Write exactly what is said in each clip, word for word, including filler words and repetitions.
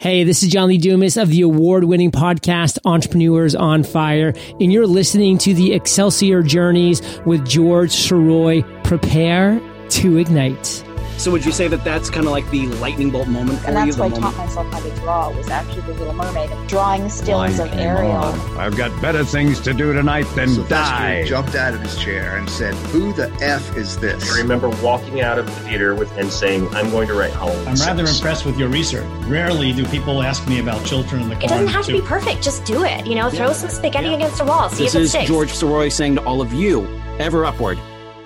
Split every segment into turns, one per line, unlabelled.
Hey, this is John Lee Dumas of the award-winning podcast Entrepreneurs on Fire, and you're listening to the Excelsior Journeys with George Sirois. Prepare to ignite.
So would you say that that's kind of like the lightning bolt moment for
and
you?
And that's why I
moment?
taught myself how to draw, was actually The Little Mermaid, drawing stills of Ariel.
On. I've got better things to do tonight than
Sylvester
die.
Jumped out of his chair and said, "Who the F is this?"
I remember walking out of the theater with and saying, "I'm going to write Halloween."
I'm rather impressed with your research. Rarely do people ask me about Children in the Corn.
It doesn't have
too.
to be perfect. Just do it. You know, throw yeah. some spaghetti yeah. against a wall. See
this
if it
is
sticks.
George Sirois saying to all of you, ever upward.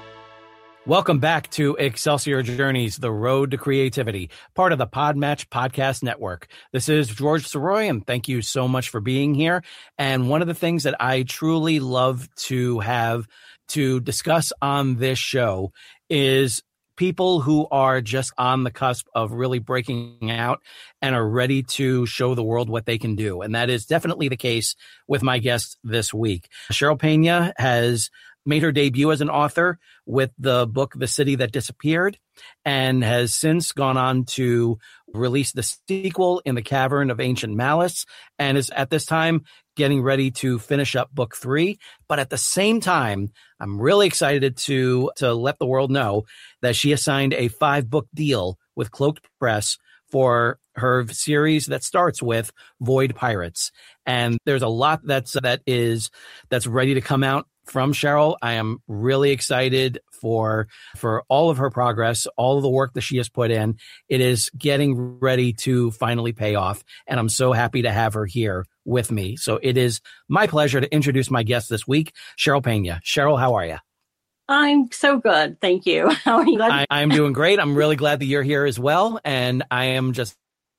Welcome back to Excelsior Journeys, the road to creativity, part of the Podmatch Podcast Network. This is George Sirois, and thank you so much for being here. And one of the things that I truly love to have to discuss on this show is people who are just on the cusp of really breaking out and are ready to show the world what they can do. And that is definitely the case with my guest this week. Cheryl Pena has made her debut as an author with the book The City That Disappeared, and has since gone on to release the sequel in the Cavern of Ancient Malice, and is at this time getting ready to finish up book three. But at the same time, I'm really excited to to let the world know that she has signed a five book deal with Cloaked Press for her series that starts with Void Pirates. And there's a lot that's that is that's ready to come out from Cheryl. I am really excited for for all of her progress, all of the work that she has put in. It is getting ready to finally pay off, and I'm so happy to have her here with me. So it is my pleasure to introduce my guest this week, Cheryl Pena. Cheryl, how are you?
I'm so good. Thank you. How are you?
I, I'm doing great. I'm really glad that you're here as well. And I am just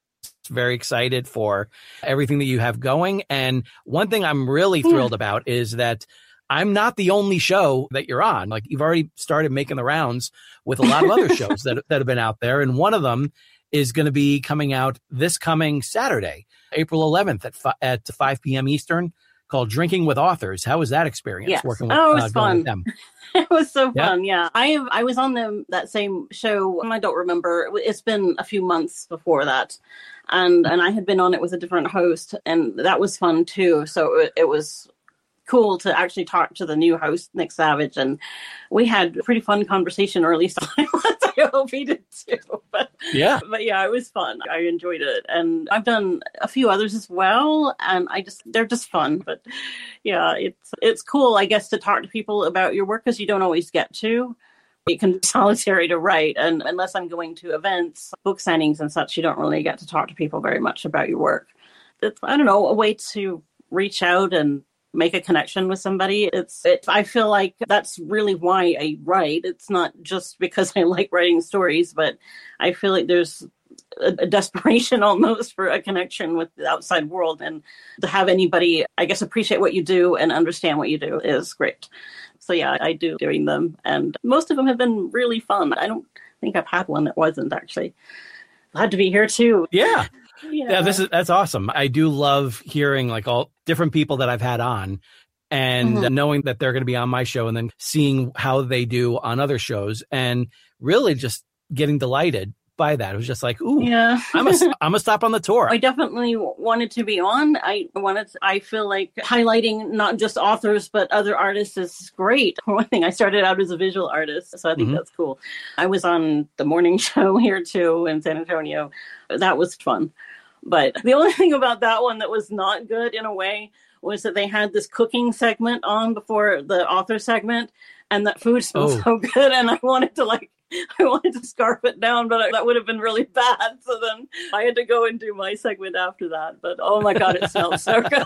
very excited for everything that you have going. And one thing I'm really thrilled yeah. about is that I'm not the only show that you're on. Like, you've already started making the rounds with a lot of other shows that, that have been out there. And one of them is going to be coming out this coming Saturday, April eleventh at, fi- at five p.m. Eastern, called Drinking with Authors. How was that experience
yes.
working with,
oh, it was
uh,
fun.
with them?
It was so
yeah.
fun. Yeah. I have, I was on the, that same show. I don't remember. It's been a few months before that. And, and I had been on it with a different host, and that was fun too. So it, it was cool to actually talk to the new host, Nick Savage, and we had a pretty fun conversation, or at least I hope he did too. But
yeah,
but yeah, it was fun. I enjoyed it, and I've done a few others as well, and I just they're just fun. But yeah, it's it's cool, I guess, to talk to people about your work, because you don't always get to. It can be solitary to write, and unless I'm going to events, book signings and such, you don't really get to talk to people very much about your work. It's, I don't know, a way to reach out and make a connection with somebody. It's, it, I feel like that's really why I write. It's not just because I like writing stories, but I feel like there's a, a desperation almost for a connection with the outside world, and to have anybody, I guess, appreciate what you do and understand what you do is great. So yeah, I do doing them, and most of them have been really fun. I don't think I've had one that wasn't, actually. Glad to be here too.
Yeah.
Yeah.
yeah, this is that's awesome. I do love hearing like all different people that I've had on, and mm-hmm. knowing that they're going to be on my show, and then seeing how they do on other shows, and really just getting delighted by that. It was just like, ooh,
yeah.
I'm a, I'm a stop on the tour.
I definitely wanted to be on. I wanted, to, I feel like highlighting not just authors, but other artists is great. One thing, I started out as a visual artist, so I think mm-hmm. that's cool. I was on the morning show here too in San Antonio. That was fun. But the only thing about that one that was not good in a way was that they had this cooking segment on before the author segment, and that food smelled oh. so good, and I wanted to like, I wanted to scarf it down, but I, that would have been really bad. So then I had to go and do my segment after that. But oh my God, it smelled so good.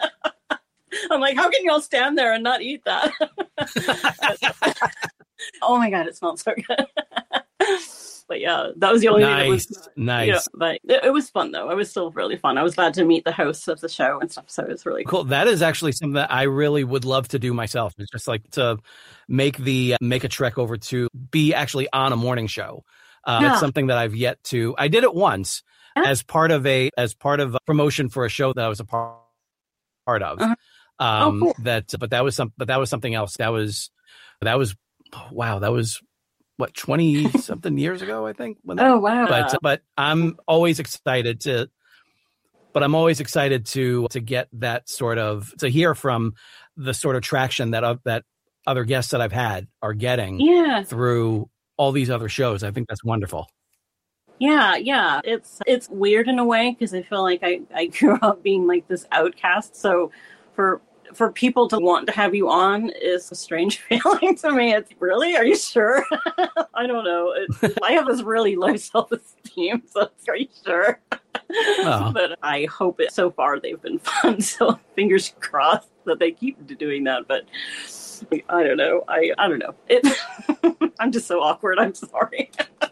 I'm like, how can y'all stand there and not eat that? Oh my God, it smelled so good. But yeah, that was the only
nice,
thing that was
nice.
You know, but it, it was fun though. It was still really fun. I was glad to meet the hosts of the show and stuff. So it was really cool.
cool. That is actually something that I really would love to do myself. It's just like to make the make a trek over to be actually on a morning show. Uh, yeah. It's something that I've yet to. I did it once yeah. as part of a as part of a promotion for a show that I was a part part of. Uh-huh. Um, oh, cool. That, but that was some. But that was something else. That was that was wow. That was. What, twenty something years ago, I think. When that,
oh, wow.
But, but I'm always excited to, but I'm always excited to to get that sort of, to hear from the sort of traction that uh, that other guests that I've had are getting
yeah.
through all these other shows. I think that's wonderful.
Yeah, yeah. It's it's weird in a way because I feel like I, I grew up being like this outcast. So for for people to want to have you on is a strange feeling to me. It's really, are you sure? I don't know. It's, I have this really low self-esteem, so are you sure? Oh. But I hope it, so far they've been fun. So fingers crossed that they keep doing that. But I don't know. I, I don't know. It, I'm just so awkward. I'm sorry.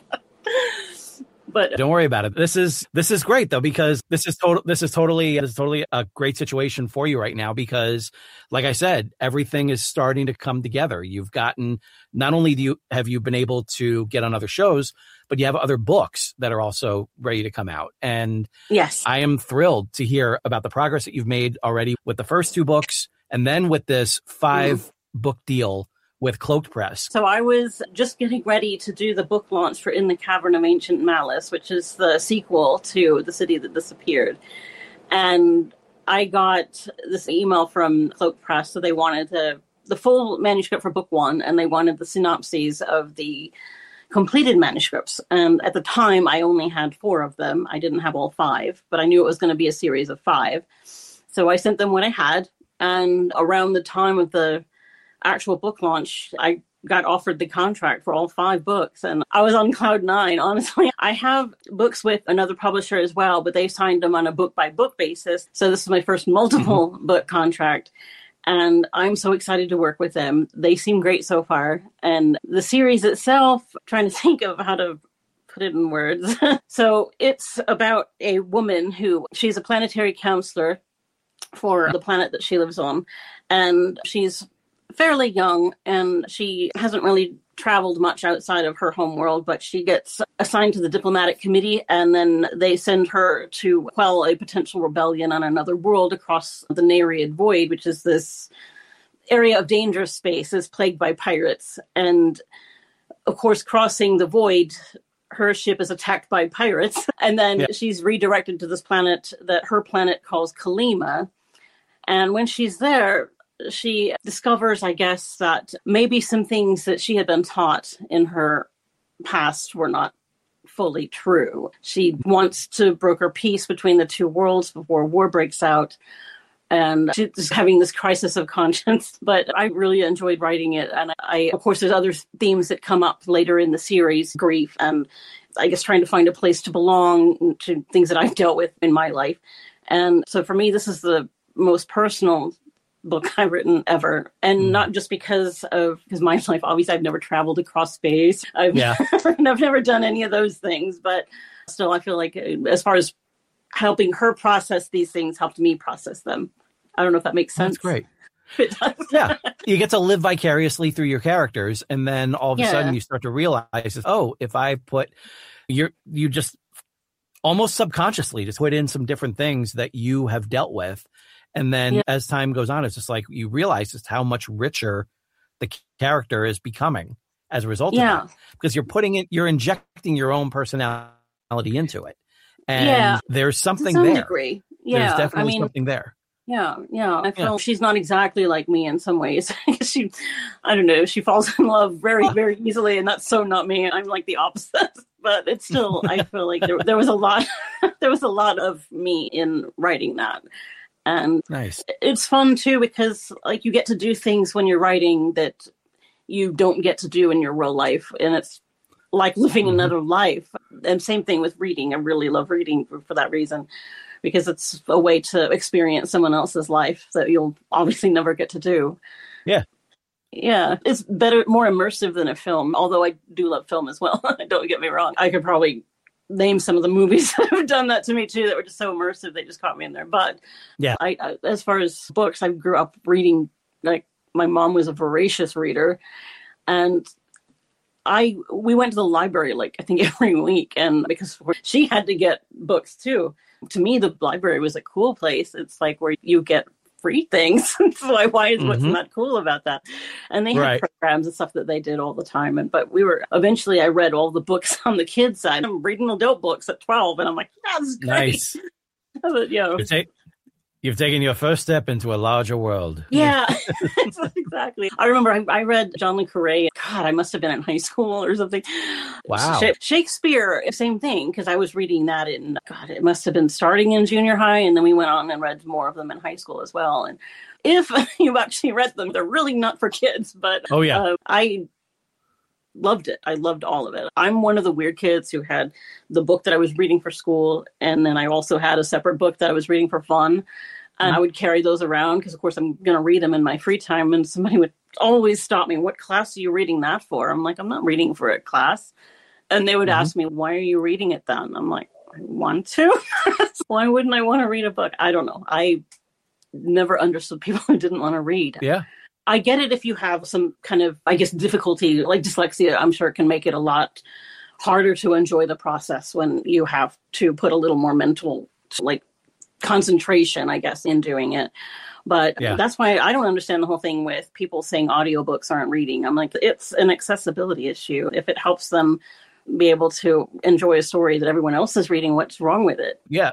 But
don't worry about it. This is this is great though, because this is total. This is totally this is totally a great situation for you right now, because, like I said, everything is starting to come together. You've gotten, not only do you have you been able to get on other shows, but you have other books that are also ready to come out. And
yes,
I am thrilled to hear about the progress that you've made already with the first two books, and then with this five mm. book deal with Cloaked Press.
So I was just getting ready to do the book launch for In the Cavern of Ancient Malice, which is the sequel to The City That Disappeared. And I got this email from Cloaked Press. So they wanted the, the full manuscript for book one, and they wanted the synopses of the completed manuscripts. And at the time, I only had four of them. I didn't have all five, but I knew it was going to be a series of five. So I sent them what I had. And around the time of the actual book launch, I got offered the contract for all five books, and I was on cloud nine. Honestly, I have books with another publisher as well, but they signed them on a book by book basis. So this is my first multiple mm-hmm. book contract, and I'm so excited to work with them. They seem great so far. And the series itself, I'm trying to think of how to put it in words. So it's about a woman who, she's a planetary counselor for the planet that she lives on, and she's fairly young, and she hasn't really traveled much outside of her home world, but she gets assigned to the diplomatic committee, and then they send her to quell a potential rebellion on another world across the Nereid Void, which is this area of dangerous space, is plagued by pirates. And of course, crossing the void, her ship is attacked by pirates, and then yeah. she's redirected to this planet that her planet calls Kalima. And when she's there, she discovers, I guess, that maybe some things that she had been taught in her past were not fully true. She wants to broker peace between the two worlds before war breaks out. And she's having this crisis of conscience. But I really enjoyed writing it. And I, of course, there's other themes that come up later in the series, grief, and I guess trying to find a place to belong, to things that I've dealt with in my life. And so for me, this is the most personal book I've written ever. And mm. not just because of, because my life, obviously I've never traveled across space. I've, yeah. I've never done any of those things, but still I feel like as far as helping her process these things helped me process them. I don't know if that makes sense.
That's great. It does. Yeah. You get to live vicariously through your characters. And then all of a yeah. sudden you start to realize, oh, if I put, you're, you just almost subconsciously just put in some different things that you have dealt with. And then yeah. as time goes on, it's just like you realize just how much richer the character is becoming as a result yeah. of that. Because you're putting it, you're injecting your own personality into it. And yeah. there's something
to some
there.
Degree. Yeah.
There's definitely
I mean,
something there.
Yeah, yeah. I feel
yeah.
she's not exactly like me in some ways. she, I don't know, she falls in love very, very easily, and that's so not me. I'm like the opposite. But it's still, I feel like there, there was a lot, there was a lot of me in writing that. And
nice.
It's fun too, because like you get to do things when you're writing that you don't get to do in your real life. And it's like living mm-hmm. another life. And same thing with reading. I really love reading for, for that reason, because it's a way to experience someone else's life that you'll obviously never get to do.
Yeah.
Yeah. It's better, more immersive than a film, although I do love film as well. Don't get me wrong. I could probably name some of the movies that have done that to me too, that were just so immersive they just caught me in there. But
yeah,
I, I as far as books, I grew up reading, like my mom was a voracious reader, and I we went to the library like I think every week, and because she had to get books too. To me, the library was a cool place. It's like where you get free things. So why, why is mm-hmm. what's not cool about that? And they had right. programs and stuff that they did all the time. And but we were eventually I read all the books on the kids side. I'm reading adult books at twelve, and I'm like, that's great.
Nice.
But, you know.
You take, you've taken your first step into a larger world.
Yeah, exactly. I remember I, I read John Le Carré. God, I must have been in high school or something.
Wow.
Sh- Shakespeare, same thing, because I was reading that in, God, it must have been starting in junior high, and then we went on and read more of them in high school as well. And if you've actually read them, they're really not for kids, but
oh yeah,
uh, I loved it. I loved all of it. I'm one of the weird kids who had the book that I was reading for school, and then I also had a separate book that I was reading for fun. And I would carry those around because, of course, I'm going to read them in my free time. And somebody would always stop me. What class are you reading that for? I'm like, I'm not reading for a class. And they would mm-hmm. ask me, why are you reading it then? I'm like, I want to. Why wouldn't I want to read a book? I don't know. I never understood people who didn't want to read.
Yeah.
I get it if you have some kind of, I guess, difficulty, like dyslexia. I'm sure it can make it a lot harder to enjoy the process when you have to put a little more mental, like, concentration, I guess, in doing it. But yeah. that's why I don't understand the whole thing with people saying audiobooks aren't reading. I'm like, it's an accessibility issue. If it helps them be able to enjoy a story that everyone else is reading, what's wrong with it?
Yeah.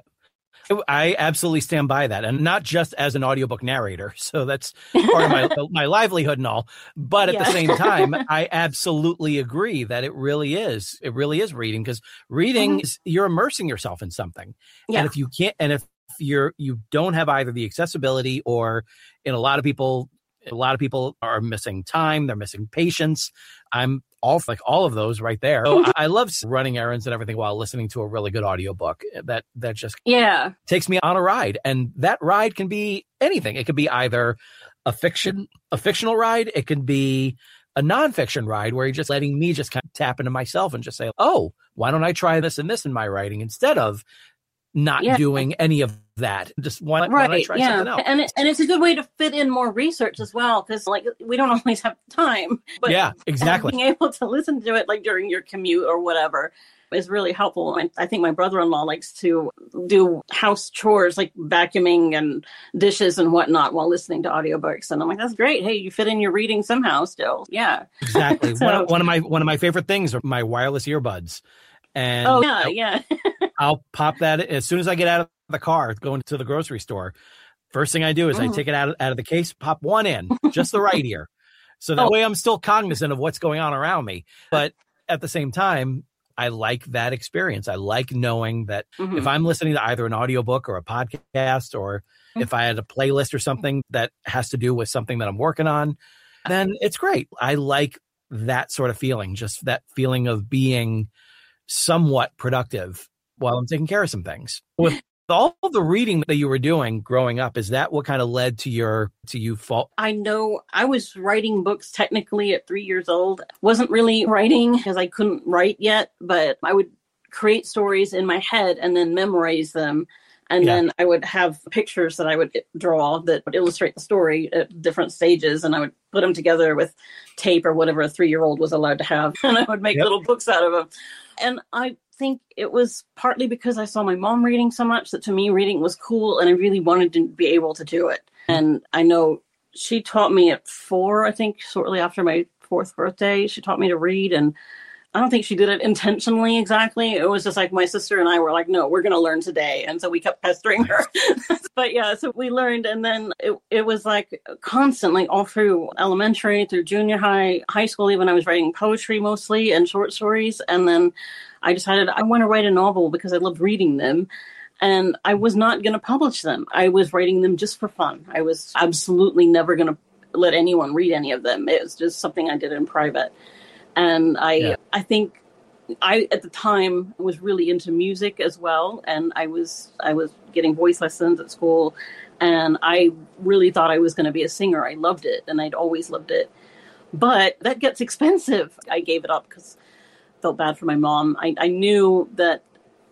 I absolutely stand by that. And not just as an audiobook narrator. So that's part of my my livelihood and all. But at yeah. the same time, I absolutely agree that it really is. It really is reading, because reading mm-hmm. is, you're immersing yourself in something. Yeah. And if you can't, and if you're, you don't have either the accessibility, or in a lot of people, a lot of people are missing time. They're missing patience. I'm all like all of those right there. So I, I love running errands and everything while listening to a really good audiobook that, that just
yeah
takes me on a ride. And that ride can be anything. It could be either a fiction, a fictional ride. It could be a nonfiction ride where you're just letting me just kind of tap into myself and just say, oh, why don't I try this and this in my writing, instead of not yeah. doing any of that. Just why,
right,
why don't I try
yeah.
something else?
And it, and it's a good way to fit in more research as well, because like we don't always have time. But
yeah, exactly.
Being able to listen to it like during your commute or whatever is really helpful. And I think my brother-in-law likes to do house chores like vacuuming and dishes and whatnot while listening to audiobooks. And I'm like, that's great. Hey, you fit in your reading somehow still. Yeah,
exactly. so, one, of, one of my one of my favorite things are my wireless earbuds. And
oh yeah,
I'll,
yeah.
I'll pop that as soon as I get out of the car, going to the grocery store. First thing I do is mm. I take it out of, out of the case, pop one in, just the right ear. So that oh. way I'm still cognizant of what's going on around me. But at the same time, I like that experience. I like knowing that mm-hmm. if I'm listening to either an audiobook or a podcast, or mm-hmm. if I had a playlist or something that has to do with something that I'm working on, then it's great. I like that sort of feeling, just that feeling of being somewhat productive while I'm taking care of some things. With all of the reading that you were doing growing up, is that what kind of led to your to you fall?
I know I was writing books technically at three years old. Wasn't really writing because I couldn't write yet, but I would create stories in my head and then memorize them. And yeah. then I would have pictures that I would draw that would illustrate the story at different stages. And I would put them together with tape or whatever a three-year-old was allowed to have. And I would make yep. little books out of them. And I think it was partly because I saw my mom reading so much that to me reading was cool. And I really wanted to be able to do it. And I know she taught me at four, I think, shortly after my fourth birthday. She taught me to read. And I don't think she did it intentionally exactly. It was just like my sister and I were like, no, we're going to learn today. And so we kept pestering her. But yeah, so we learned. And then it, it was like constantly all through elementary, through junior high, high school, even I was writing poetry mostly and short stories. And then I decided I want to write a novel because I loved reading them. And I was not going to publish them. I was writing them just for fun. I was absolutely never going to let anyone read any of them. It was just something I did in private. And I, yeah. I think I, at the time, was really into music as well. And I was, I was getting voice lessons at school. And I really thought I was going to be a singer. I loved it. And I'd always loved it. But that gets expensive. I gave it up because I felt bad for my mom. I, I knew that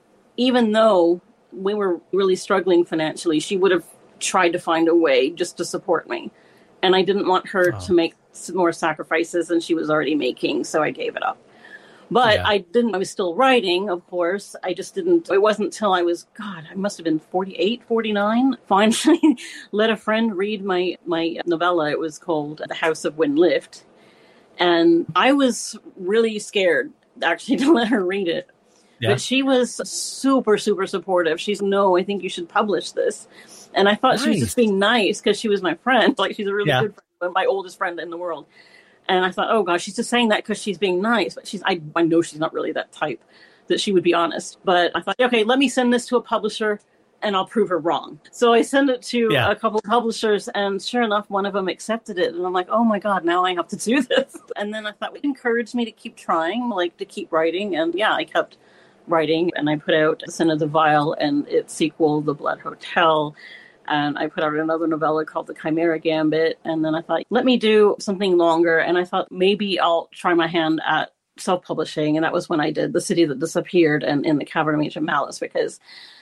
even though we were really struggling financially, she would have tried to find a way just to support me. And I didn't want her oh. to make more sacrifices than she was already making, so I gave it up. But yeah. I didn't, I was still writing, of course. I just didn't, it wasn't until I was, God, I must have been forty-eight, forty-nine, finally let a friend read my, my novella. It was called The House of Wind Lift. And I was really scared, actually, to let her read it.
Yeah.
But she was super, super supportive. She's, no, I think you should publish this. And I thought nice. She was just being nice because she was my friend. Like, she's a really yeah. good friend, my oldest friend in the world. And I thought, oh, gosh, she's just saying that because she's being nice. But she's, I, I know she's not really that type, that she would be honest. But I thought, okay, let me send this to a publisher and I'll prove her wrong. So I sent it to yeah. a couple of publishers, and sure enough, one of them accepted it. And I'm like, oh my God, now I have to do this. And then I thought, it encouraged me to keep trying, like to keep writing. And yeah, I kept writing, and I put out Sin of the Vial and its sequel, The Blood Hotel. And I put out another novella called The Chimera Gambit. And then I thought, let me do something longer. And I thought maybe I'll try my hand at self-publishing. And that was when I did The City That Disappeared and In the Cavern of Ancient Malice, because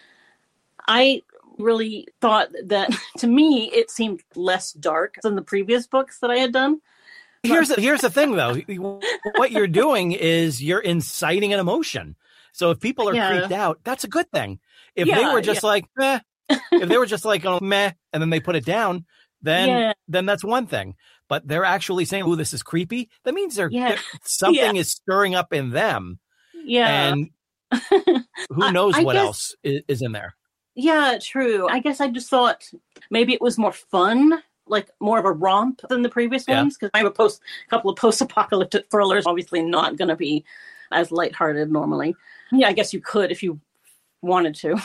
I really thought that, to me, it seemed less dark than the previous books that I had done.
Here's the, here's the thing, though. What you're doing is you're inciting an emotion. So if people are yeah. freaked out, that's a good thing. If yeah, they were just yeah. like, meh, if they were just like, oh, meh, and then they put it down, then yeah. then that's one thing. But they're actually saying, oh, this is creepy. That means they're,
yeah.
they're something
yeah.
is stirring up in them.
Yeah.
And who knows I, I what guess... else is, is in there.
Yeah, true. I guess I just thought maybe it was more fun, like more of a romp than the previous yeah. ones, because I have a post, couple of post-apocalyptic thrillers, obviously not going to be as lighthearted normally. Yeah, I guess you could if you wanted to,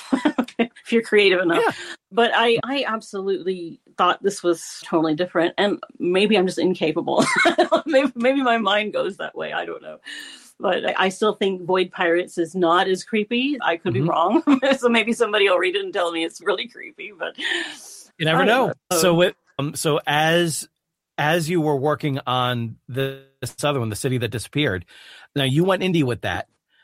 if you're creative enough. Yeah. But I, I absolutely thought this was totally different, and maybe I'm just incapable. maybe, maybe my mind goes that way. I don't know. But I still think Void Pirates is not as creepy. I could mm-hmm. be wrong. So maybe somebody will read it and tell me it's really creepy. But
you never know. know. So with, um, so as as you were working on the, this other one, The City That Disappeared, now you went indie with that.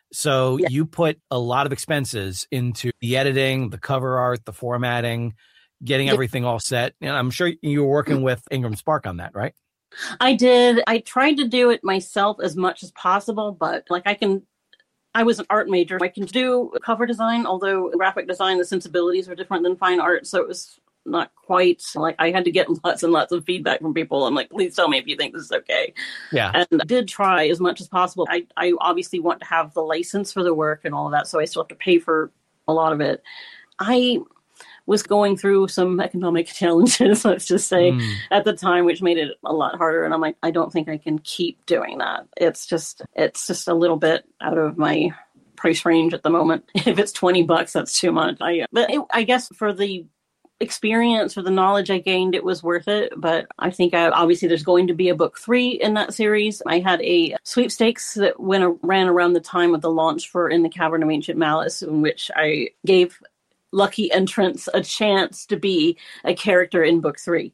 So yeah. you put a lot of expenses into the editing, the cover art, the formatting, getting yeah. everything all set. And I'm sure you were working with Ingram Spark on that, right?
I did. I tried to do it myself as much as possible, but like I can, I was an art major. I can do cover design, although graphic design, the sensibilities are different than fine art. So it was not quite like I had to get lots and lots of feedback from people. I'm like, please tell me if you think this is okay.
Yeah.
And I did try as much as possible. I, I obviously want to have the license for the work and all of that. So I still have to pay for a lot of it. I was going through some economic challenges, let's just say, mm. at the time, which made it a lot harder. And I'm like, I don't think I can keep doing that. It's just, it's just a little bit out of my price range at the moment. If it's twenty bucks, that's too much. I, but it, I guess for the experience or the knowledge I gained, it was worth it. But I think I, obviously there's going to be a book three in that series. I had a sweepstakes that went ran around the time of the launch for In the Cavern of Ancient Malice, in which I gave lucky entrants a chance to be a character in book three.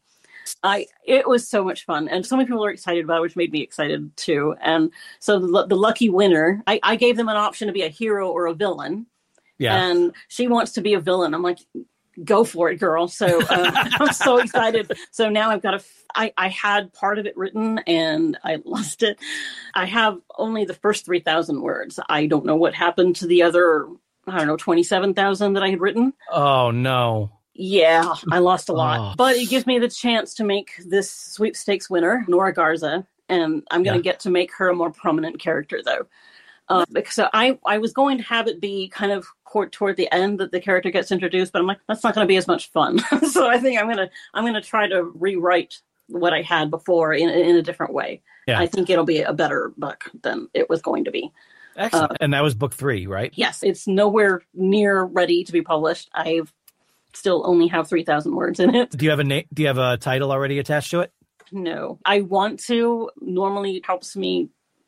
I it was so much fun, and so many people were excited about it, which made me excited too. And so the, the lucky winner, I, I gave them an option to be a hero or a villain. Yeah, and she wants to be a villain. I'm like, go for it, girl. So um, I'm so excited. So now I've got a. I, I had part of it written and I lost it. I have only the first three thousand words. I don't know what happened to the other, I don't know, twenty-seven thousand that I had written.
Oh, no.
Yeah, I lost a lot.
Oh.
But it gives me the chance to make this sweepstakes winner, Nora Garza, and I'm going to yeah. get to make her a more prominent character, though. Uh, because I, I was going to have it be kind of toward the end that the character gets introduced, but I'm like, that's not going to be as much fun. So I think I'm going to I'm going to try to rewrite what I had before in, in a different way. Yeah. I think it'll be a better book than it was going to be.
Excellent. Uh, and that was book three, right?
Yes. It's nowhere near ready to be published. I've still only have three thousand words in it.
Do you have a na- do you have a title already attached to it?
No. I want to. Normally it helps me,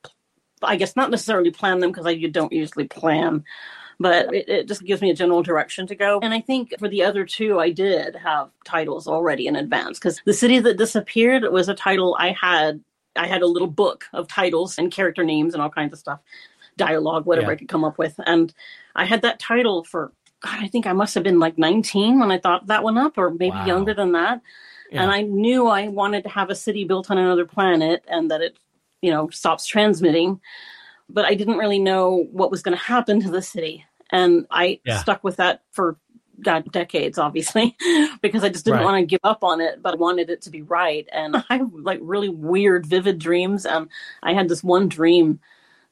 I guess not necessarily plan them because I don't usually plan, but it, it just gives me a general direction to go. And I think for the other two, I did have titles already in advance, because The City That Disappeared was a title I had. I had a little book of titles and character names and all kinds of stuff, dialogue, whatever yeah. I could come up with. And I had that title for, God, I think I must have been like nineteen when I thought that one up, or maybe wow. younger than that. Yeah. And I knew I wanted to have a city built on another planet and that it, you know, stops transmitting. But I didn't really know what was going to happen to the city. And I yeah. stuck with that for God, decades, obviously, because I just didn't right. want to give up on it, but I wanted it to be right. And I have like really weird, vivid dreams. And I had this one dream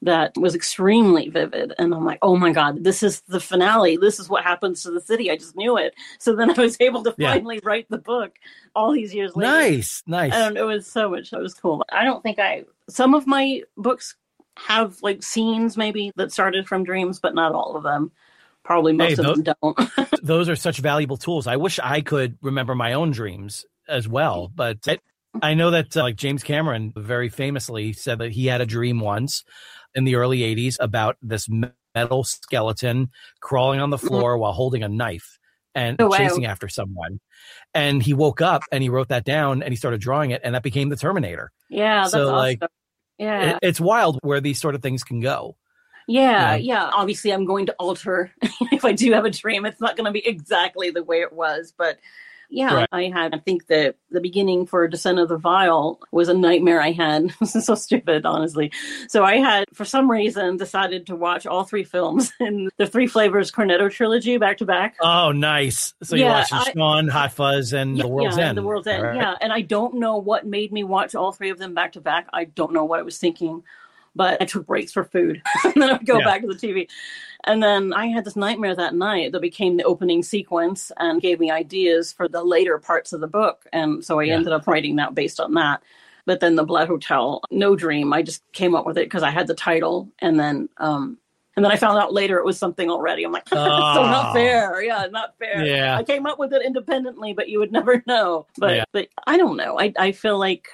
that was extremely vivid. And I'm like, oh my God, this is the finale. This is what happens to the city. I just knew it. So then I was able to
Yeah.
finally write the book all these years later.
Nice, nice.
And it was so much, it was cool. I don't think I, some of my books have like scenes maybe that started from dreams, but not all of them. Probably most
Hey,
of
those-
them don't.
Those are such valuable tools. I wish I could remember my own dreams as well, but I, I know that uh, like James Cameron very famously said that he had a dream once in the early eighties about this metal skeleton crawling on the floor while holding a knife and
Oh, wow.
chasing after someone. And he woke up and he wrote that down and he started drawing it, and that became the Terminator.
Yeah, that's
So,
awesome.
like,
Yeah.
It, it's wild where these sort of things can go.
Yeah,
Yeah.
yeah. Obviously, I'm going to alter if I do have a dream. It's not going to be exactly the way it was, but yeah,
Right.
I had. I think the the beginning for Descent of the Vial was a nightmare I had. This is so stupid, honestly. So I had, for some reason, decided to watch all three films in the Three Flavors Cornetto trilogy back to back.
Oh, nice. So you're
Yeah,
watching
I-
Sean, Hot Fuzz, and
Yeah,
The World's
yeah,
End.
The World's End.
All right.
Yeah, and I don't know what made me watch all three of them back to back. I don't know what I was thinking, but I took breaks for food, and then I would go
Yeah.
back to the T V. And then I had this nightmare that night that became the opening sequence and gave me ideas for the later parts of the book. And so I
Yeah.
ended up writing that based on that. But then the Blood Hotel, no dream. I just came up with it because I had the title, and then um, and then I found out later it was something already. I'm like, so not
Oh.
fair. Yeah, not fair.
Yeah.
I came up with it independently, but you would never know. But
Yeah.
but I don't know. I I feel like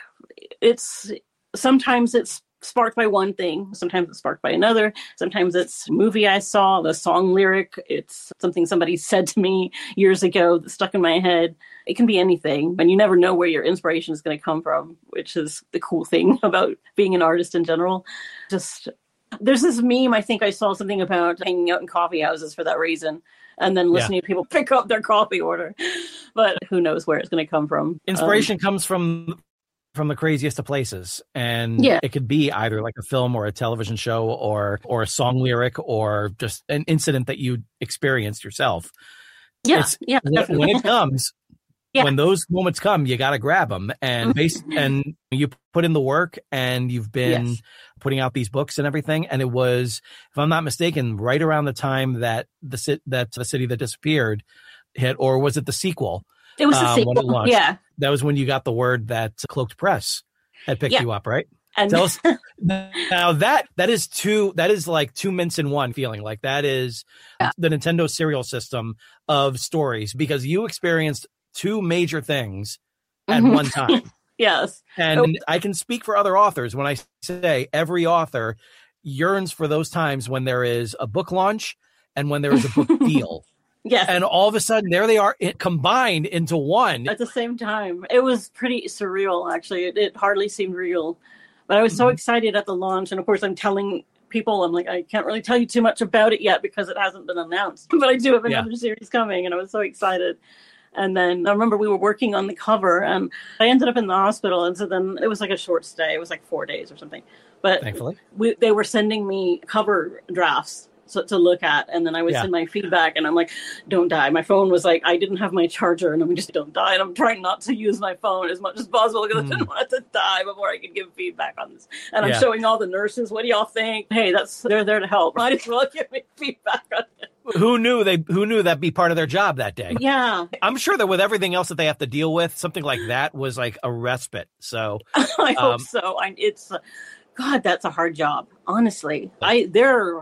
it's sometimes it's sparked by one thing, sometimes it's sparked by another, sometimes it's a movie I saw, the song lyric, it's something somebody said to me years ago that stuck in my head. It can be anything, and you never know where your inspiration is going to come from, which is the cool thing about being an artist in general. Just there's this meme I think I saw something about hanging out in coffee houses for that reason, and then listening to people pick up their coffee order. But who knows where it's going to come from.
Inspiration
Um,
comes from from the craziest of places, and
Yeah.
it could be either like a film or a television show or or a song lyric or just an incident that you experienced yourself.
yeah,
It's-
yeah,
when,
definitely.
when it comes,
Yeah.
when those moments come, you got to grab them and base and you put in the work, and you've been
Yes.
putting out these books and everything. And it was, if I'm not mistaken, right around the time that the ci- that the City That Disappeared hit, or was it the sequel?
It was the
um, when it
sequel.
launched.
Yeah.
That was when you got the word that Cloaked Press had picked
Yeah.
you up, right?
And
Tell us now that that is two that is like two mints in one feeling. Like that is
Yeah.
the Nintendo serial system of stories, because you experienced two major things at
Mhm.
one time.
yes.
And I can speak for other authors when I say every author yearns for those times when there is a book launch and when there is a book deal.
Yes.
And all of a sudden there they are it, combined into one.
At the same time. It was pretty surreal, actually. It, it hardly seemed real. But I was so excited at the launch. And of course, I'm telling people, I'm like, I can't really tell you too much about it yet because it hasn't been announced. But I do have another
Yeah.
series coming, and I was so excited. And then I remember we were working on the cover, and I ended up in the hospital. And so then it was like a short stay. It was like four days or something. But
Thankfully.
we, they were sending me cover drafts so, to look at, and then I would
Yeah.
send my feedback, and I'm like, don't die. My phone was like, I didn't have my charger, and I'm just, don't die. And I'm trying not to use my phone as much as possible because I didn't want it to die before I could give feedback on this. And I'm
Yeah.
showing all the nurses, what do y'all think? Hey, that's they're there to help. Might as well give me feedback on it.
Who knew they who knew that'd be part of their job that day?
Yeah.
I'm sure that with everything else that they have to deal with, something like that was like a respite. So
I hope
Um,
so. I, it's, uh, God, that's a hard job. Honestly, I there,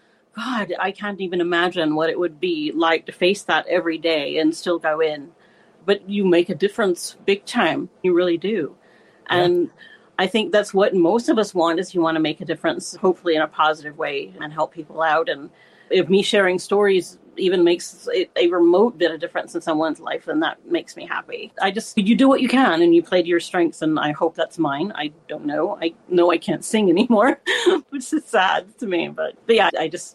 God, I can't even imagine what it would be like to face that every day and still go in. But you make a difference big time. You really do.
Yeah.
And I think that's what most of us want, is you want to make a difference, hopefully in a positive way, and help people out. And if me sharing stories even makes a, a remote bit of difference in someone's life, then that makes me happy. I just, you do what you can and you play to your strengths, and I hope that's mine. I don't know. I know I can't sing anymore, which is sad to me. But, but yeah, I just,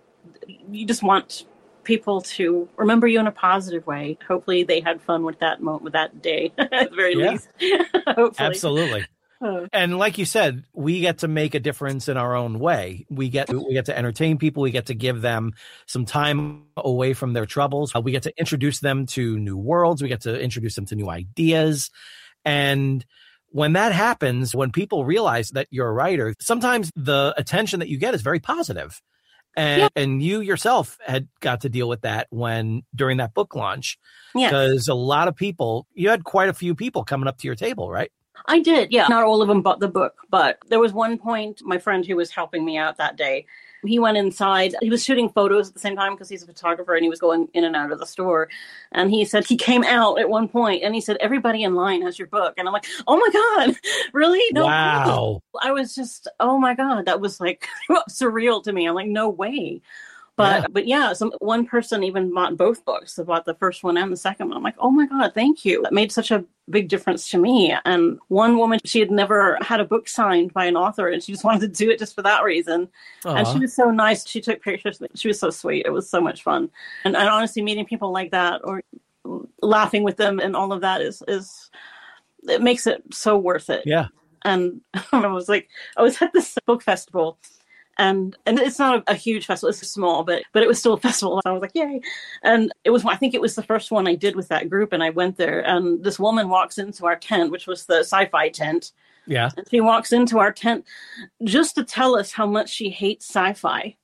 you just want people to remember you in a positive way. Hopefully they had fun with that moment, with that day, at the very
Yeah.
least. Hopefully.
absolutely.
Oh.
And like you said, we get to make a difference in our own way. We get we get to entertain people. We get to give them some time away from their troubles. Uh, we get to introduce them to new worlds. We get to introduce them to new ideas. And when that happens, when people realize that you're a writer, sometimes the attention that you get is very positive. And, yeah. and you yourself had got to deal with that when during that book launch, because yes. a lot of people, you had quite a few people coming up to your table, right?
I did. Yeah. Not all of them bought the book, but there was one point, my friend who was helping me out that day, he went inside. He was shooting photos at the same time because he's a photographer and he was going in and out of the store. And he said he came out at one point and he said, everybody in line has your book. And I'm like, oh my God, really? No.
Wow.
I was just, oh my God, that was like surreal to me. I'm like, no way. But yeah. but yeah, some one person even bought both books. They bought the first one and the second one. I'm like, oh my God, thank you. That made such a big difference to me. And one woman, she had never had a book signed by an author, and she just wanted to do it just for that reason. Aww. And she was so nice. She took pictures. She was so sweet. It was so much fun. And, and honestly, meeting people like that or laughing with them and all of that is is it makes it so worth it.
Yeah.
And I was like, I was at this book festival. And and it's not a, a huge festival, it's small, but but it was still a festival. I was like, yay. And it was, I think it was the first one I did with that group. And I went there and this woman walks into our tent, which was the sci-fi tent.
Yeah.
And she walks into our tent just to tell us how much she hates sci-fi.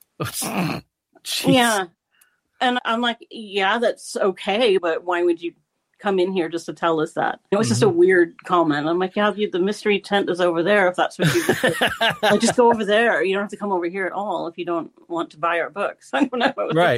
Yeah. And I'm like, yeah, that's okay. But why would you come in here just to tell us that? It was mm-hmm. just a weird comment. I'm like, yeah, the mystery tent is over there if that's what you like, just go over there. You don't have to come over here at all if you don't want to buy our books. I don't know.
Right.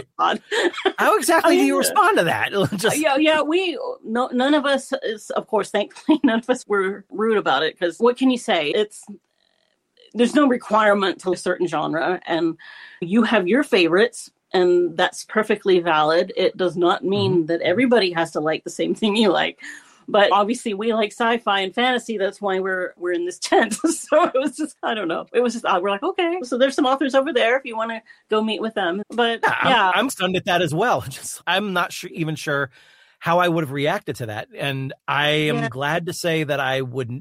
How exactly do you respond to that?
Just... Yeah, yeah, we, no, none of us is, of course, thankfully, none of us were rude about it because what can you say? It's, there's no requirement to a certain genre and you have your favorites. And that's perfectly valid. It does not mean mm-hmm. that everybody has to like the same thing you like. But obviously we like sci-fi and fantasy. That's why we're we're in this tent. So it was just, I don't know. It was just, uh, we're like, okay, so there's some authors over there if you want to go meet with them. But yeah. yeah.
I'm, I'm stunned at that as well. Just, I'm not sure, even sure how I would have reacted to that. And I am yeah. glad to say that I wouldn't.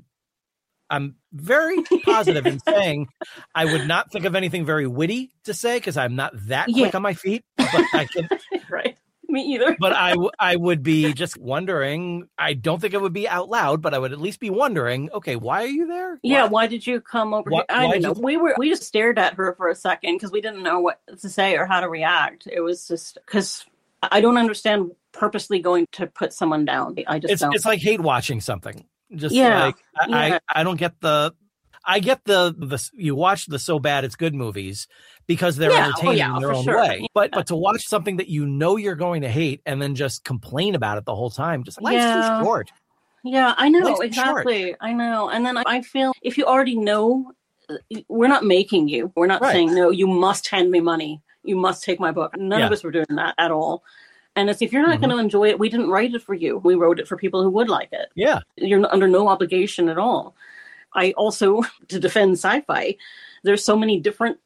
I'm very positive in saying I would not think of anything very witty to say because I'm not that quick yeah. on my feet. But I can,
right? Me either.
But I, w- I would be just wondering. I don't think it would be out loud, but I would at least be wondering. Okay, why are you there? Why?
Yeah, why did you come over why, here? I don't know. You... We were we just stared at her for a second because we didn't know what to say or how to react. It was just because I don't understand purposely going to put someone down. I just
it's,
don't.
It's like hate watching something. Just
yeah,
like I,
yeah.
I, I don't get the, I get the, the you watch the So Bad It's Good movies because they're
yeah.
entertaining
oh, yeah,
in their own
sure.
way. But but to watch something that you know you're going to hate and then just complain about it the whole time, just life's
yeah.
too short.
Yeah, I know
life's
exactly. I know, and then I feel if you already know, we're not making you. We're not
right.
saying no. You must hand me money. You must take my book. None
yeah.
of us were doing that at all. And it's, if you're not mm-hmm. going to enjoy it, we didn't write it for you. We wrote it for people who would like it.
Yeah.
You're under no obligation at all. I also, to defend sci-fi, there's so many different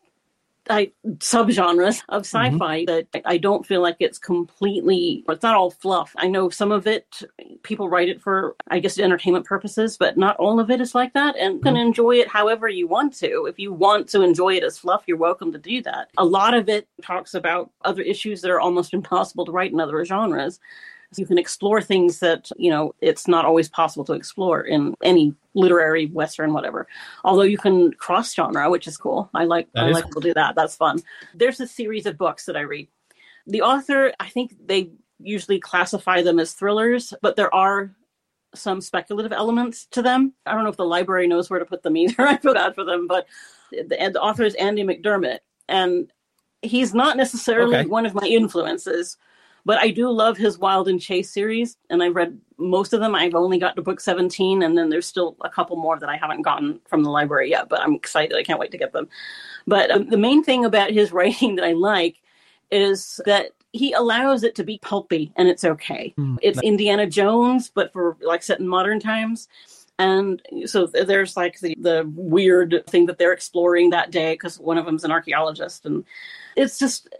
I, subgenres of sci-fi mm-hmm. that I don't feel like it's completely, it's not all fluff. I know some of it, people write it for, I guess, entertainment purposes, but not all of it is like that. And you can enjoy it however you want to. If you want to enjoy it as fluff, you're welcome to do that. A lot of it talks about other issues that are almost impossible to write in other genres. So you can explore things that, you know, it's not always possible to explore in any literary, Western, whatever. Although you can cross genre, which is cool. I like that I like cool. to do that. That's fun. There's a series of books that I read. The author, I think they usually classify them as thrillers, but there are some speculative elements to them. I don't know if the library knows where to put them either. I feel bad for them, but the, the author is Andy McDermott, and he's not necessarily okay. one of my influences. But I do love his Wild and Chase series, and I've read most of them. I've only got to book seventeen, and then there's still a couple more that I haven't gotten from the library yet, but I'm excited. I can't wait to get them. But um, the main thing about his writing that I like is that he allows it to be pulpy, and it's okay. Mm. It's Indiana Jones, but for like set in modern times. And so there's like the, the weird thing that they're exploring that day because one of them's an archaeologist. And it's just...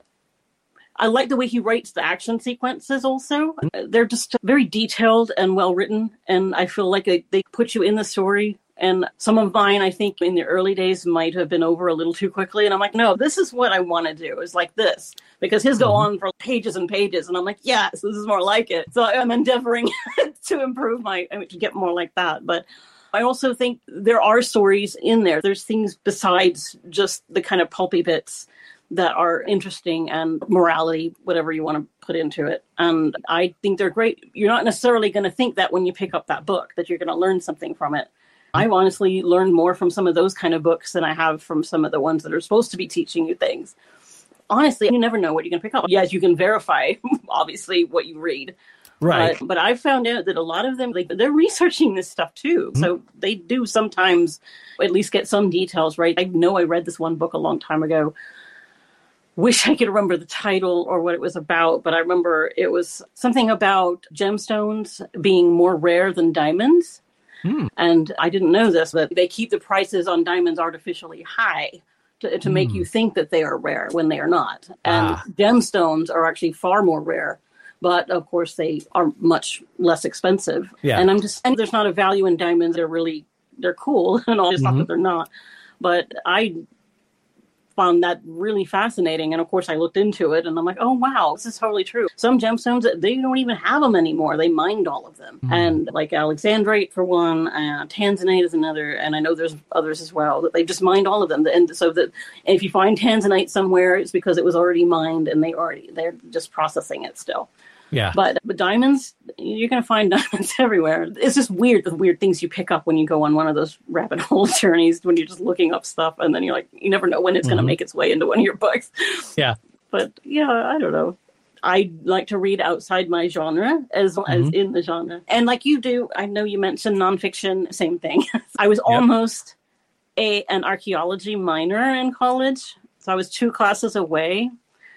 I like the way he writes the action sequences also. They're just very detailed and well written. And I feel like they, they put you in the story. And some of mine, I think in the early days might have been over a little too quickly. And I'm like, no, this is what I want to do is like this. Because his go on for pages and pages. And I'm like, yes, this is more like it. So I'm endeavoring to improve my, I mean, to get more like that. But I also think there are stories in there. There's things besides just the kind of pulpy bits that are interesting, and morality, whatever you want to put into it. And I think they're great. You're not necessarily going to think that when you pick up that book, that you're going to learn something from it. I've honestly learned more from some of those kind of books than I have from some of the ones that are supposed to be teaching you things. Honestly, you never know what you're going to pick up. Yes, you can verify, obviously, what you read.
Right.
Uh, but I've found out that a lot of them, like, they're researching this stuff too. Mm-hmm. So they do sometimes at least get some details right. I know I read this one book a long time ago. Wish I could remember the title or what it was about, but I remember it was something about gemstones being more rare than diamonds. Hmm. And I didn't know this, but they keep the prices on diamonds artificially high to, to hmm. make you think that they are rare when they are not. And ah. gemstones are actually far more rare, but of course they are much less expensive. Yeah. And I'm just, and there's not a value in diamonds. They're really, they're cool and all. It's mm-hmm. not that they're not, but I found that really fascinating. And of course I looked into it and I'm like, oh, wow, this is totally true. Some gemstones, they don't even have them anymore. They mined all of them. Mm. And like alexandrite for one, uh, tanzanite is another. And I know there's others as well that they just mined all of them. And so that if you find tanzanite somewhere, it's because it was already mined and they already, they're just processing it still.
Yeah.
But, but diamonds, you're going to find diamonds everywhere. It's just weird, the weird things you pick up when you go on one of those rabbit hole journeys, when you're just looking up stuff and then you're like, you never know when it's mm-hmm. going to make its way into one of your books.
Yeah.
But yeah, I don't know. I like to read outside my genre as mm-hmm. as in the genre. And like you do, I know you mentioned nonfiction, same thing. I was yep. almost a an archaeology minor in college. So I was two classes away.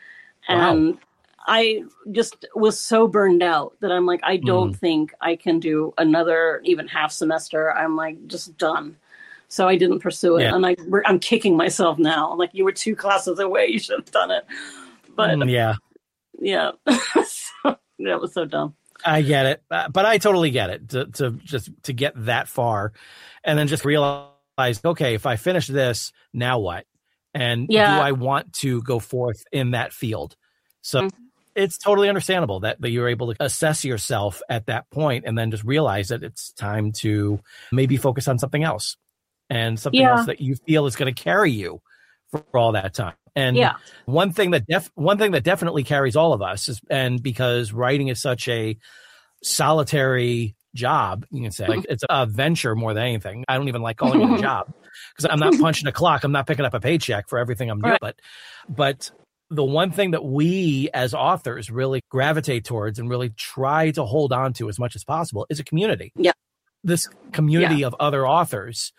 And wow. I just was so burned out that I'm like, I don't mm. think I can do another even half semester. I'm like, just done. So I didn't pursue it. Yeah. And I, I'm kicking myself now. I'm like, you were two classes away. You should have done it. But
mm, yeah.
Yeah. so, that was so dumb.
I get it. Uh, but I totally get it. To, to just to get that far and then just realize, okay, if I finish this, now what? And yeah. do I want to go forth in that field? So mm-hmm. it's totally understandable that, that you're able to assess yourself at that point and then just realize that it's time to maybe focus on something else and something yeah. else that you feel is going to carry you for, for all that time. And yeah. one thing that def, one thing that definitely carries all of us is, and because writing is such a solitary job, you can say like it's a venture more than anything. I don't even like calling it a job because I'm not punching a clock. I'm not picking up a paycheck for everything I'm doing. Right. But, but the one thing that we as authors really gravitate towards and really try to hold on to as much as possible is a community.
Yeah.
This community yeah. of other authors,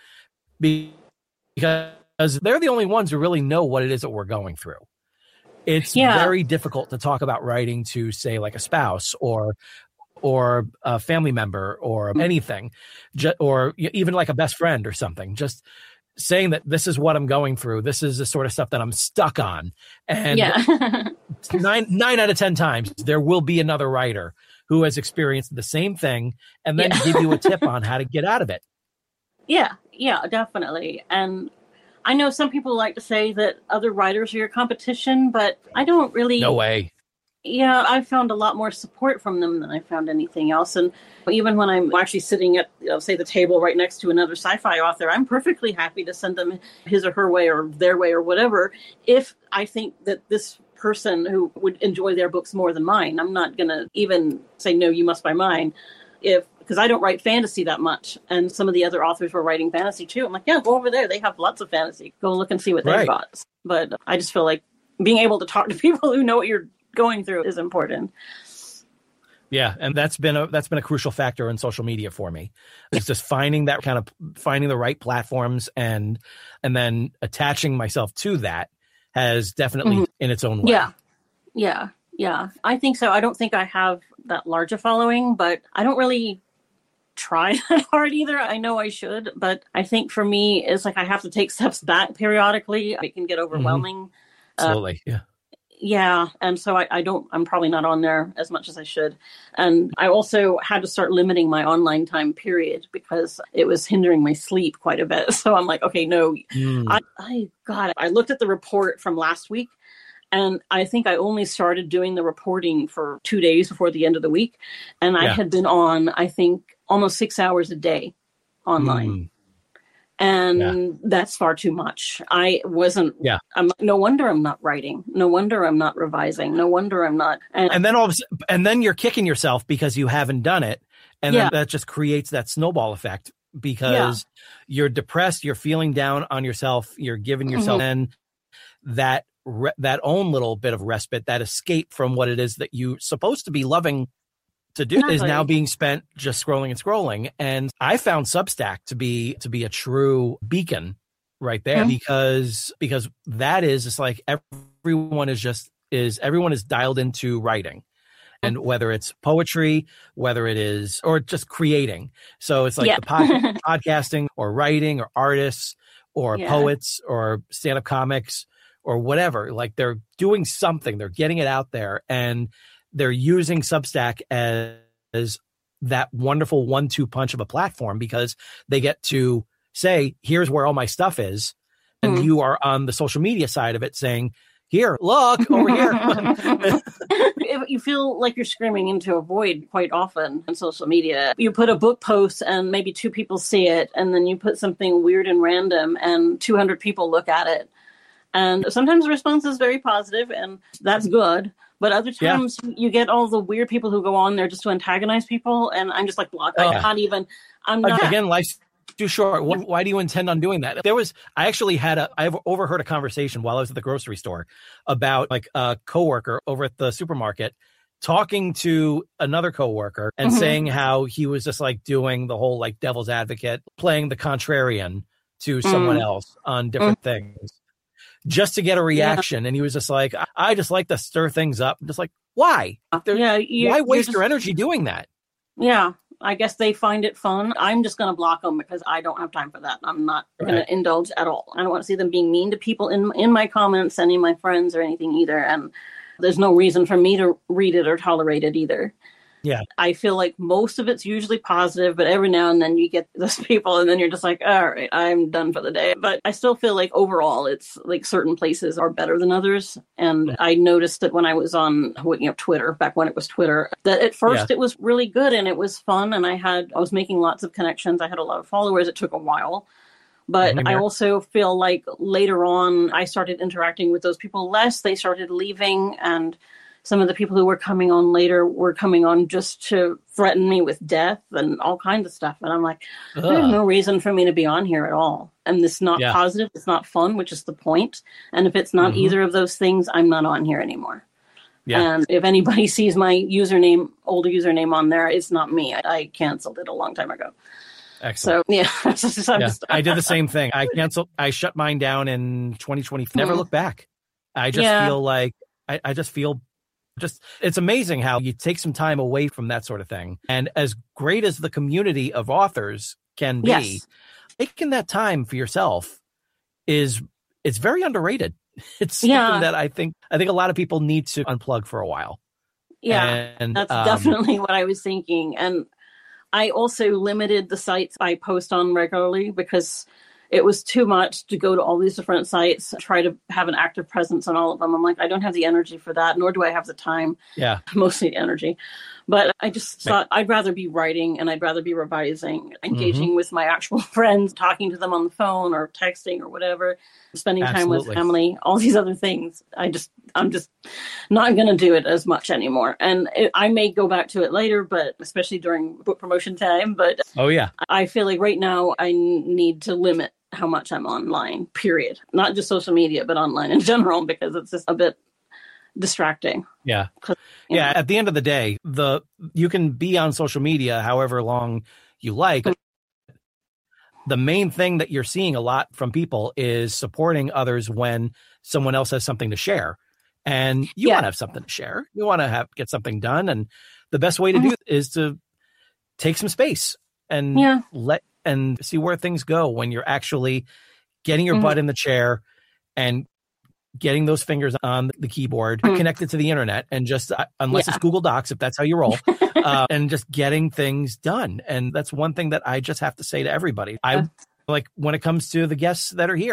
because they're the only ones who really know what it is that we're going through. It's yeah. very difficult to talk about writing to, say, like a spouse or or a family member or anything, or even like a best friend or something. Just saying that this is what I'm going through. This is the sort of stuff that I'm stuck on. And yeah. nine, nine out of ten times, there will be another writer who has experienced the same thing and then yeah. give you a tip on how to get out of it.
Yeah, yeah, definitely. And I know some people like to say that other writers are your competition, but I don't really.
No way.
Yeah, I found a lot more support from them than I found anything else. And even when I'm actually sitting at, you know, say, the table right next to another sci-fi author, I'm perfectly happy to send them his or her way or their way or whatever, if I think that this person who would enjoy their books more than mine. I'm not going to even say, no, you must buy mine, if because I don't write fantasy that much. And some of the other authors were writing fantasy too. I'm like, yeah, go over there. They have lots of fantasy. Go look and see what right. they've got. But I just feel like being able to talk to people who know what you're going through is important.
Yeah, and that's been a that's been a crucial factor in social media for me. It's just finding that kind of finding the right platforms and and then attaching myself to that has definitely mm-hmm. in its own way.
Yeah, yeah, yeah. I think so. I don't think I have that large a following, but I don't really try that hard either. I know I should, but I think for me, it's like I have to take steps back periodically. It can get overwhelming.
Mm-hmm. Absolutely, uh, yeah.
Yeah. And so I, I don't, I'm probably not on there as much as I should. And I also had to start limiting my online time period because it was hindering my sleep quite a bit. So I'm like, okay, no, mm. I, I, God, I looked at the report from last week and I think I only started doing the reporting for two days before the end of the week. And I yeah. had been on, I think, almost six hours a day online.
Mm.
And
Yeah.
that's far too much. I wasn't,
Yeah.
I'm, no wonder I'm not writing. No wonder I'm not revising. No wonder I'm not. And,
And then all of a sudden, and then you're kicking yourself because you haven't done it. And
Yeah.
then that just creates that snowball effect because you're depressed, you're feeling down on yourself, you're giving yourself
Mhm.
and that re- that own little bit of respite, that escape from what it is that you're supposed to be loving to do is
Exactly.
now being spent just scrolling and scrolling. And I found Substack to be to be a true beacon right there
Mhm.
because because that is it's like everyone is just is everyone is dialed into writing. And whether it's poetry, whether it is, or just creating. So it's like
Yeah.
the pod, podcasting or writing or artists or
Yeah.
poets or stand-up comics or whatever. Like they're doing something, they're getting it out there and they're using Substack as, as that wonderful one-two punch of a platform because they get to say, here's where all my stuff is. And
Mhm.
you are on the social media side of it saying, here, look over here.
If you feel like you're screaming into a void quite often on social media. You put a book post and maybe two people see it, and then you put something weird and random and two hundred people look at it. And sometimes the response is very positive, and that's good. But other
Yeah.
times you get all the weird people who go on there just to antagonize people, and I'm just like, block.
Oh.
I can't even. I'm not.
Again, life's too short. Why, why do you intend on doing that? There was, I actually had a, I've overheard a conversation while I was at the grocery store about like a coworker over at the supermarket talking to another coworker and
Mhm.
saying how he was just like doing the whole like devil's advocate, playing the contrarian to someone
Mm.
else on different things just to get a reaction. And he was just like, I, I just like to stir things up. I'm just like, why? There-
Yeah, you-
why
you're
waste
just-
your energy doing that?
Yeah, I guess they find it fun. I'm just going to block them because I don't have time for that. I'm not going
Right.
to indulge at all. I don't want to see them being mean to people in in my comments, any of my friends or anything either. And there's no reason for me to read it or tolerate it either.
Yeah.
I feel like most of it's usually positive, but every now and then you get those people and then you're just like, all right, I'm done for the day. But I still feel like overall it's like certain places are better than others. And I noticed that when I was on you know, Twitter, back when it was Twitter, that at first
Yeah.
it was really good and it was fun. And I had, I was making lots of connections. I had a lot of followers. It took a while. But
Mhm.
I also feel like later on, I started interacting with those people less. They started leaving, and some of the people who were coming on later were coming on just to threaten me with death and all kinds of stuff. And I'm like, there's
Ugh.
no reason for me to be on here at all. And this is not
Yeah.
positive. It's not fun, which is the point. And if it's not
Mhm.
either of those things, I'm not on here anymore.
Yeah.
And if anybody sees my username, older username on there, it's not me. I, I canceled it a long time ago.
Excellent.
So yeah, I'm
Yeah,
just-
I did the same thing. I canceled. I shut mine down in twenty twenty. Never
Mhm.
look back. I just
Yeah.
feel like I, I just feel just. It's amazing how you take some time away from that sort of thing. And as great as the community of authors can be,
Yes.
taking that time for yourself is it's very underrated. It's something
Yeah.
that I think I think a lot of people need to unplug for a while.
Yeah,
And,
that's
um,
definitely what I was thinking. And I also limited the sites I post on regularly because it was too much to go to all these different sites, try to have an active presence on all of them. I'm like, I don't have the energy for that, nor do I have the time,
Yeah.
mostly the energy. But I just thought I'd rather be writing and I'd rather be revising, engaging
Mm-hmm.
with my actual friends, talking to them on the phone or texting or whatever, spending time with
Absolutely.
family, all these other things. I just, I'm just not going to do it as much anymore. And it, I may go back to it later, but especially during book promotion time. But
Oh yeah.
I feel like right now I need to limit how much I'm online, period. Not just social media, but online in general, because it's just a bit distracting.
Yeah.
'Cause, you
Yeah.
know,
At the end of the day, the you can be on social media however long you like. The main thing that you're seeing a lot from people is supporting others when someone else has something to share. And you
Yeah.
want to have something to share. You want to have get something done. And the best way to
Mhm.
do it is to take some space and
Yeah.
let and see where things go when you're actually getting your
Mhm.
butt in the chair and getting those fingers on the keyboard,
Mhm.
connected to the internet, and just uh, unless
Yeah.
it's Google Docs, if that's how you roll, uh, and just getting things done. And that's one thing that I just have to say to everybody. I like when it comes to the guests that are here,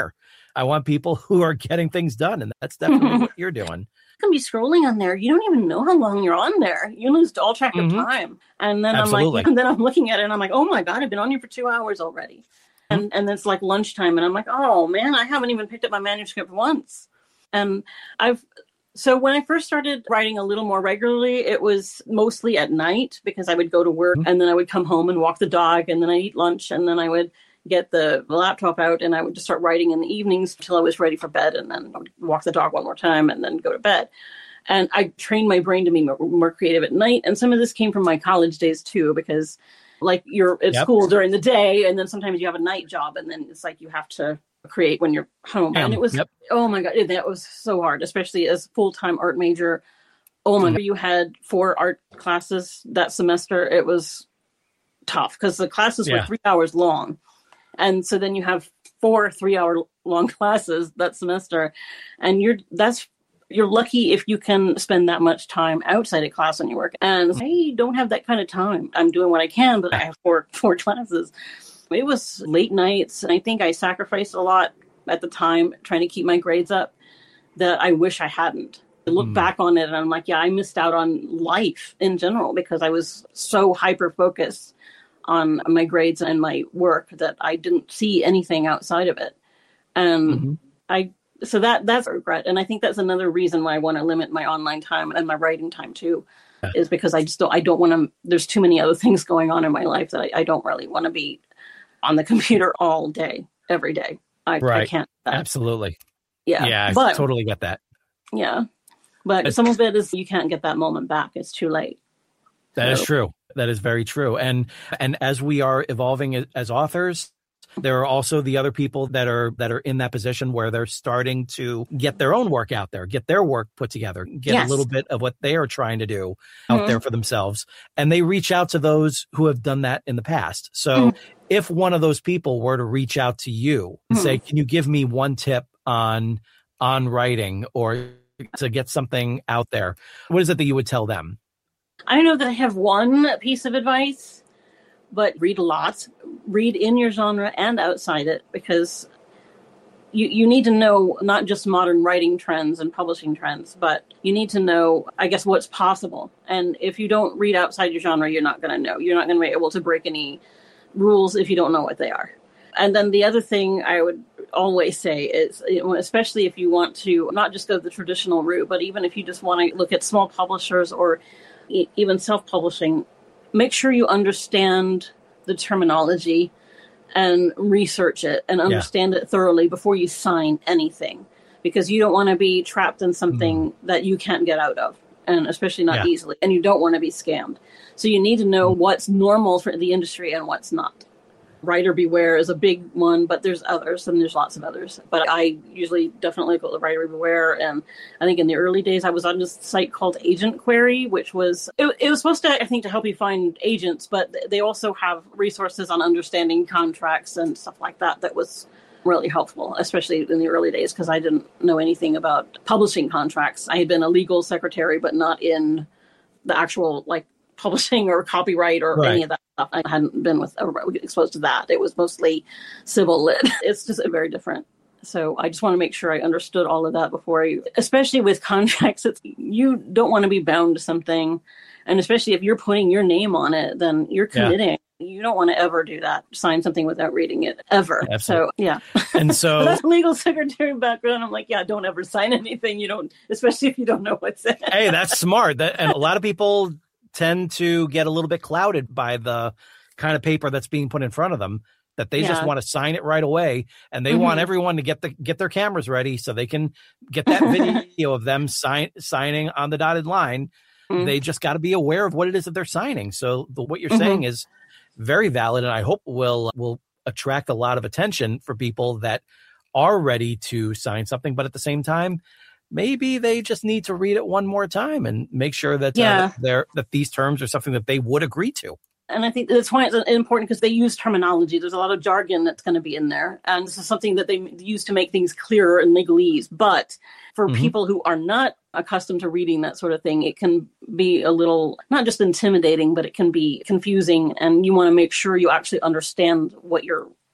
I want people who are getting things done. And that's definitely what you're doing.
You can be scrolling on there. You don't even know how long you're on there. You lose all track of mm-hmm. time. And then Absolutely. I'm like, and then I'm looking at it and I'm like, oh my God, I've been on here for two hours already. Mm-hmm. And and it's like lunchtime. And I'm like, oh man, I haven't even picked up my manuscript once. And I've, so when I first started writing a little more regularly, it was mostly at night because I would go to work mm-hmm. and then I would come home and walk the dog and then I'd eat lunch and then I would get the laptop out and I would just start writing in the evenings until I was ready for bed and then I would walk the dog one more time and then go to bed. And I trained my brain to be more, more creative at night. And some of this came from my college days too, because like you're at yep. school during the day and then sometimes you have a night job and then it's like you have to create when you're home. And it was, yep. oh my God, that was so hard, especially as a full-time art major. Oh my mm. God, you had four art classes that semester. It was tough because the classes yeah. were three hours long. And so then you have four three hour long classes that semester. And you're that's you're lucky if you can spend that much time outside of class when you work. And I don't have that kind of time. I'm doing what I can, but I have four four classes. It was late nights. And I think I sacrificed a lot at the time trying to keep my grades up that I wish I hadn't. I look mm. back on it and I'm like, yeah, I missed out on life in general because I was so hyper focused on my grades and my work that I didn't see anything outside of it. And mm-hmm. I, so that, that's a regret. And I think that's another reason why I want to limit my online time and my writing time too, yeah. is because I just don't, I don't want to, there's too many other things going on in my life that I, I don't really want to be on the computer all day, every day. I, right. I can't. Uh,
Absolutely.
Yeah.
Yeah. I
but,
totally get that.
Yeah. But it's, some of it is you can't get that moment back. It's too late.
That
so.
is true. That is very true. And and as we are evolving as authors, there are also the other people that are that are in that position where they're starting to get their own work out there, get their work put together, get yes. a little bit of what they are trying to do out mm-hmm. there for themselves. And they reach out to those who have done that in the past. So mm-hmm. if one of those people were to reach out to you and mm-hmm. say, can you give me one tip on on writing or to get something out there, what is it that you would tell them?
I don't know that I have one piece of advice, but read a lot. Read in your genre and outside it, because you, you need to know not just modern writing trends and publishing trends, but you need to know, I guess, what's possible. And if you don't read outside your genre, you're not going to know. You're not going to be able to break any rules if you don't know what they are. And then the other thing I would always say is, especially if you want to not just go the traditional route, but even if you just want to look at small publishers or even self-publishing, make sure you understand the terminology and research it and understand yeah. it thoroughly before you sign anything, because you don't want to be trapped in something mm. that you can't get out of, and especially not yeah. easily, and you don't want to be scammed. So you need to know mm. what's normal for the industry and what's not. Writer beware is a big one, but there's others, and there's lots of others. But I usually definitely go to writer beware. And I think in the early days, I was on this site called Agent Query, which was, it, it was supposed to, I think, to help you find agents, but they also have resources on understanding contracts and stuff like that. That was really helpful, especially in the early days, because I didn't know anything about publishing contracts. I had been a legal secretary, but not in the actual, like, publishing or copyright or right. any of that stuff. I hadn't been with exposed to that. It was mostly civil lit. It's just very different. So I just want to make sure I understood all of that before I, especially with contracts, it's, you don't want to be bound to something. And especially if you're putting your name on it, then you're committing. Yeah. You don't want to ever do that. Sign something without reading it ever.
Absolutely.
So yeah.
And so
that's a legal secretary background. I'm like, yeah, don't ever sign anything. You don't, especially if you don't know what's in it.
Hey, that's smart. That, and a lot of people tend to get a little bit clouded by the kind of paper that's being put in front of them, that they yeah. just want to sign it right away. And they mm-hmm. want everyone to get the, get their cameras ready so they can get that video of them sign, signing on the dotted line. Mm-hmm. They just got to be aware of what it is that they're signing. So the, what you're mm-hmm. saying is very valid. And I hope will, will attract a lot of attention for people that are ready to sign something, but at the same time, maybe they just need to read it one more time and make sure that,
yeah.
uh, that, that these terms are something that they would agree to.
And I think that's why it's important, because they use terminology. There's a lot of jargon that's going to be in there. And this is something that they use to make things clearer in legalese. But for mm-hmm. people who are not accustomed to reading that sort of thing, it can be a little, not just intimidating, but it can be confusing. And you want to make sure you actually understand what you're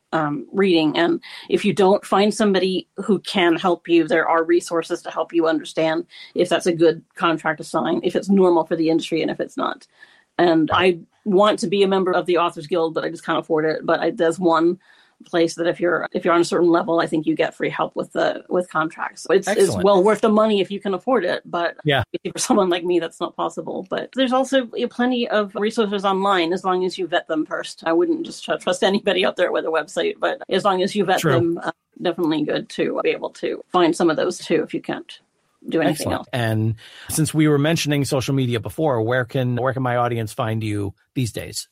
um, reading. And if you don't find somebody who can help you, there are resources to help you understand if that's a good contract to sign, if it's normal for the industry, and if it's not. And I want to be a member of the Authors Guild, but I just can't afford it. But I, there's one place that if you're if you're on a certain level, I think you get free help with the with contracts. So it's, it's well worth the money if you can afford it. But
yeah.
for someone like me, that's not possible. But there's also plenty of resources online as long as you vet them first. I wouldn't just trust anybody out there with a website, but as long as you vet
True.
them, uh, definitely good to be able to find some of those too if you can't do anything
Excellent.
else.
And since we were mentioning social media before, where can where can my audience find you these days?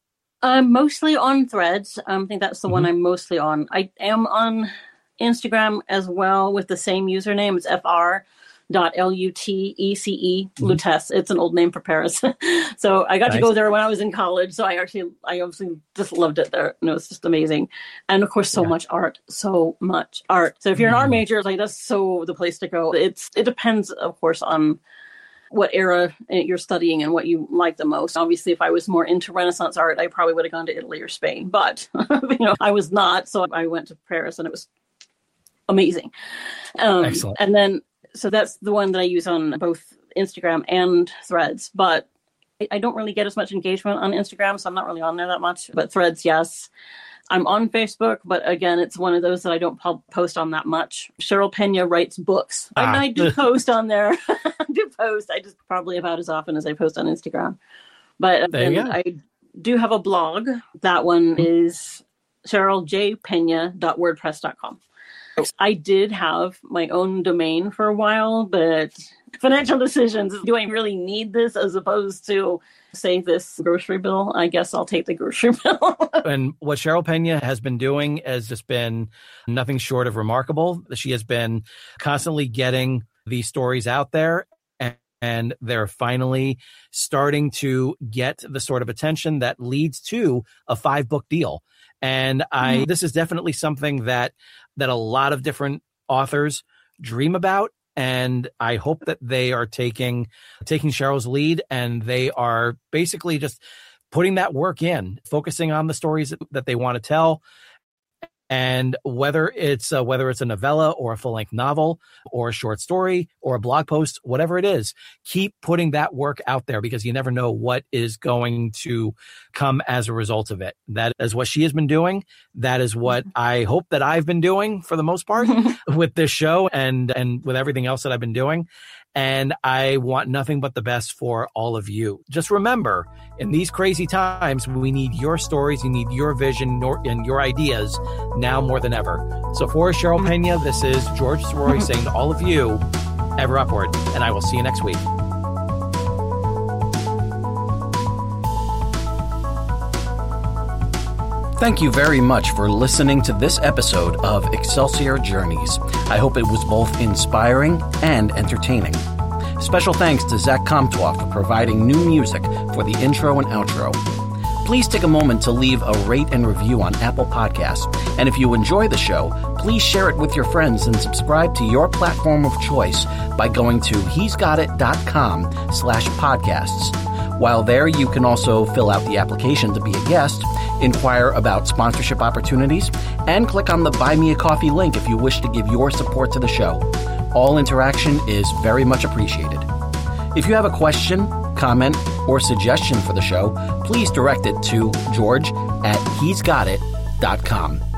I'm mostly on Threads. Um, I think that's the
Mm-hmm.
one I'm mostly on. I am on Instagram as well with the same username. It's F R dot L U T E C E,
Mm-hmm.
Lutece. It's an old name for Paris. So I got
Nice.
to go there when I was in college. So I actually, I obviously just loved it there. No, it's just amazing. And of course, so
Yeah.
much art, so much art. So if you're an art
Mhm.
major, like that's so the place to go. It's, it depends, of course, on what era you're studying and what you like the most. Obviously, if I was more into Renaissance art, I probably would have gone to Italy or Spain, but you know, I was not. So I went to Paris and it was amazing. Um,
Excellent.
And then, so that's the one that I use on both Instagram and Threads, but I, I don't really get as much engagement on Instagram, so I'm not really on there that much, but Threads, yes. I'm on Facebook, but again, it's one of those that I don't po- post on that much. Cheryl Pena writes books.
Ah.
And I do post on there. I do post. I just probably about as often as I post on Instagram. But
There you
again,
go.
I do have a blog. That one is cheryl j pena dot wordpress dot com. I did have my own domain for a while, but financial decisions, do I really need this as opposed to save this grocery bill? I guess I'll take the grocery bill.
And what Cheryl Pena has been doing has just been nothing short of remarkable. She has been constantly getting these stories out there, and, and they're finally starting to get the sort of attention that leads to a five book deal. And I, mm-hmm. this is definitely something that, that a lot of different authors dream about. And I hope that they are taking, taking Cheryl's lead, and they are basically just putting that work in, focusing on the stories that, that they want to tell. And whether it's uh, whether it's a novella or a full-length novel or a short story or a blog post, whatever it is, keep putting that work out there, because you never know what is going to come as a result of it. That is what she has been doing. That is what I hope that I've been doing for the most part with this show and and with everything else that I've been doing. And I want nothing but the best for all of you. Just remember, in these crazy times, we need your stories, you need your vision and your ideas now more than ever. So for Cheryl Pena, this is George Sirois saying to all of you, ever upward, and I will see you next week.
Thank you very much for listening to this episode of Excelsior Journeys. I hope it was both inspiring and entertaining. Special thanks to Zach Comtois for providing new music for the intro and outro. Please take a moment to leave a rate and review on Apple Podcasts. And if you enjoy the show, please share it with your friends and subscribe to your platform of choice by going to he's got it dot com slash podcasts. While there, you can also fill out the application to be a guest, inquire about sponsorship opportunities, and click on the Buy Me a Coffee link if you wish to give your support to the show. All interaction is very much appreciated. If you have a question, comment, or suggestion for the show, please direct it to George at he's got it dot com.